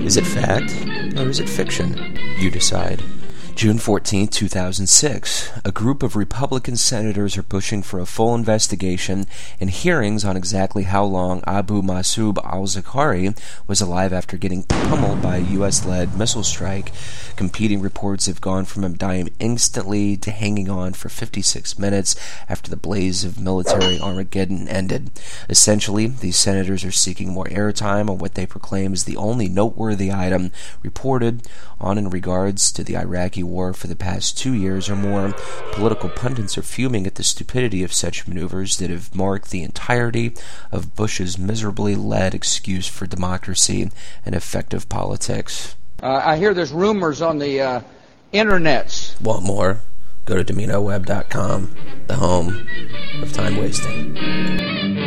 Is it fact, or is it fiction? You decide. June 14, 2006. A group of Republican senators are pushing for a full investigation and hearings on exactly how long Abu Masoud al-Zarqawi was alive after getting pummeled by a U.S.-led missile strike. Competing reports have gone from him dying instantly to hanging on for 56 minutes after the blaze of military Armageddon ended. Essentially, these senators are seeking more airtime on what they proclaim is the only noteworthy item reported on in regards to the Iraqi war for the past 2 years or more. Political pundits are fuming at the stupidity of such maneuvers that have marked the entirety of Bush's miserably led excuse for democracy and effective politics. I hear there's rumors on the internets. Want more? Go to DominoWeb.com, the home of time wasting.